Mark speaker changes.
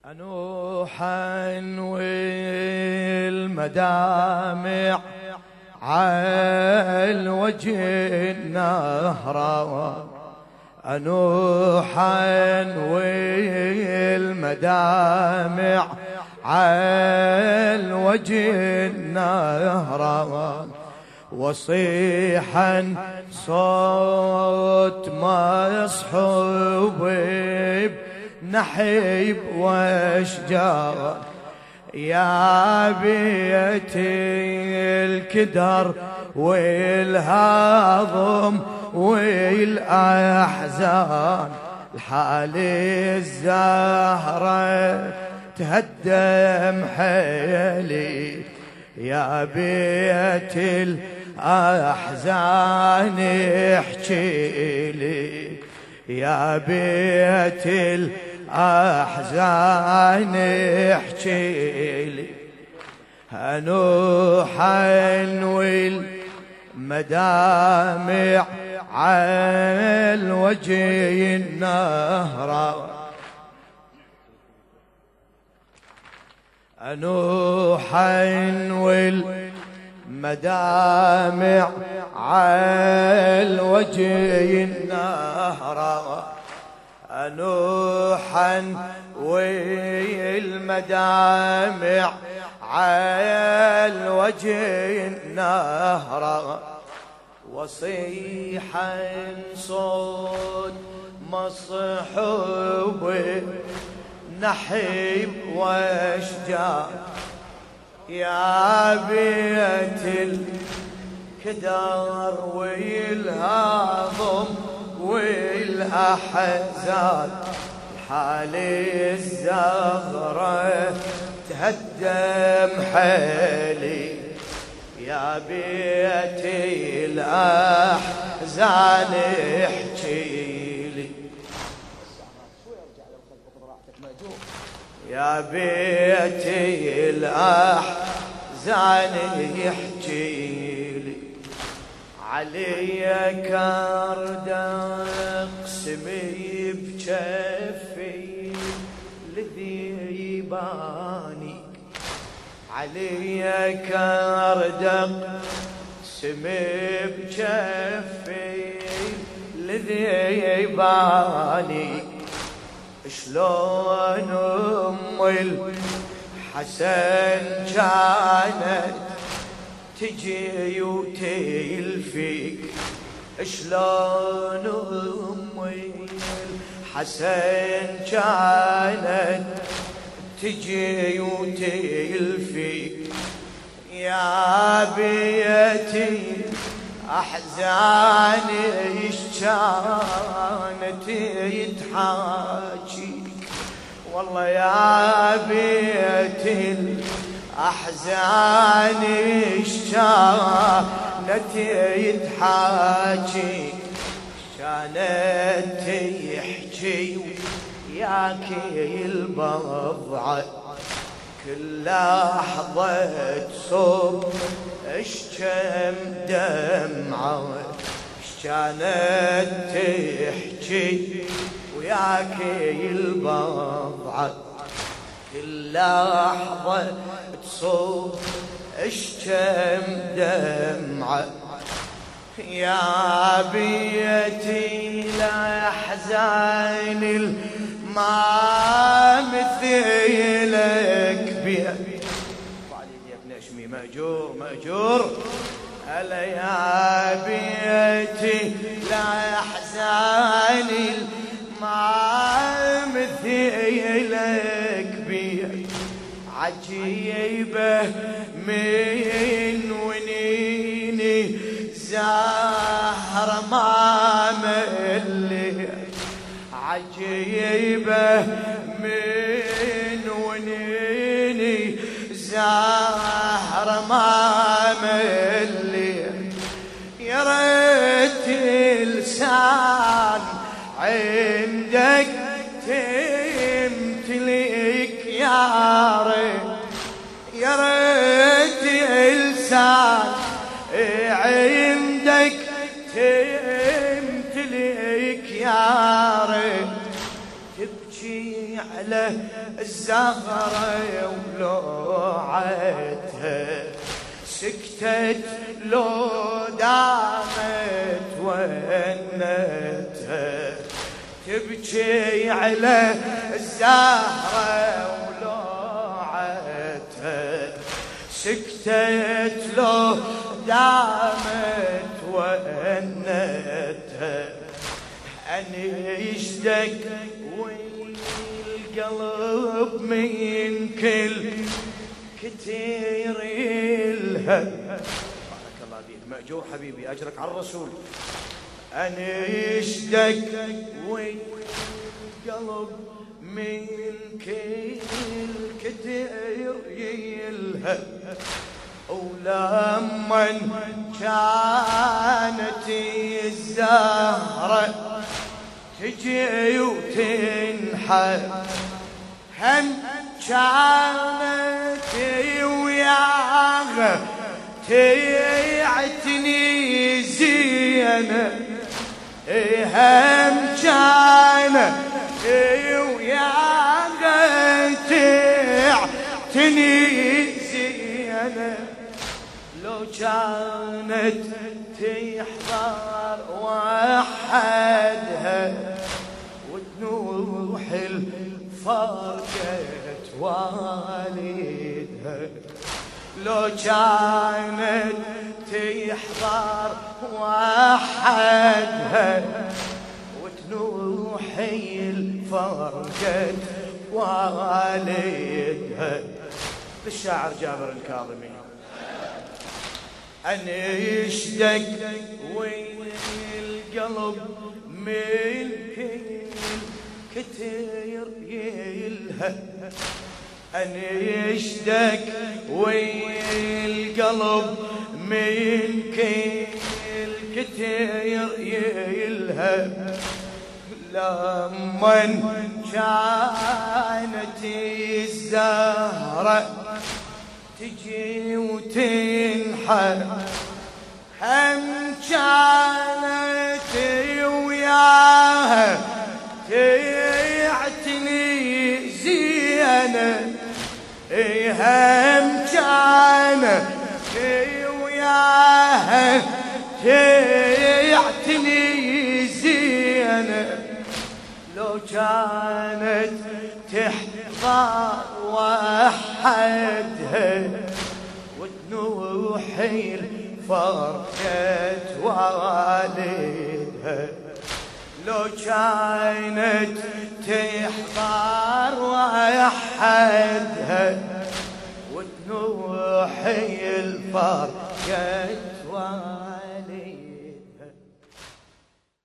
Speaker 1: أنوحا والمدامع عالوجه النهر، أنوحا والمدامع عالوجه النهر، وصيحا صوت ما يصحب نحيب واشجار، يا بيت الكدر والهضم والأحزان، الحالي الزهرة تهدم حيلي، يا بيت الأحزان احكيلي، يا بيت الأحزان احكيلي. أنوحا والمدامع عالوجه النهر، أنوحا والمدامع عالوجه النهر، أنوحا والمدامع عالوجه النهر، وصيحا صوت مصحوب نحيب واشجار، يا بيت الكدر والهضم والأحزان، الحالي الزهرة تهدم حيلي، يا بيت الأحزان احكيلي، يا بيت الأحزان يحكيلي. علي كرد اقسمي بجفي لذيباني، علي كرد اقسمي بجفي لذيباني، شلون ام الحسن كانت تجي وتلفيك، شلون ام الحسن كانت تجي وتلفيك، يا بيتي أحزاني إيش كانت يتحاجيك، والله يا بيتي الأحزان إيش كانت يتحاجيك، كانت يحكي وياك البضعة كل لحظة تصب اشكم دمعة، كانت تحكي وياك البضعة كل لحظة تصب اشكم دمعة، يا بيتي الأحزان ما مثلك بيت، مأجور مأجور، هلا يا بيتي لا يحزن ما مثلك بيت، عجيبة من ونيني زهر ما مليت، عجيبة من ونيني زهر ما مليت، يا ريت لسان عندك تمتلك، يا ريت يا ريت لسان عندك تمتلك، يا ريت تبكي على الزهرة ولوعتها سكتت لو دامت ونتها تبكي على الزهرة ولوعتها سكتت لو دامت ونتها أنيشتك والقلب من كل كتير الهم. بارك الله فيك مأجور حبيبي أجرك على الرسول. أنيشتك والقلب من كل كتير الهم ولما كانت الزهرة تجي وتنحى هم كانت وياها تعتني زينة هم كانت وياها تعتني زينة لو كانت تحضر وحدها وتنوح الفرقة والدها لو كانت تحضر وحدها وتنوح الفرقة والدها. للشاعر جابر الكاظمي. أنيشتك والقلب من كتير يلهب أنيشتك والقلب من كتير يلهب لما كانت الزهرة تجي وتنحى هم كانت وياها تعتني زينة هم كانت وياها تعتني زينة لو كانت تحضر وحدها وتنوحي الفرقة والدها لو كانت تحضر وحدها وتنوحي الفرقة والدها.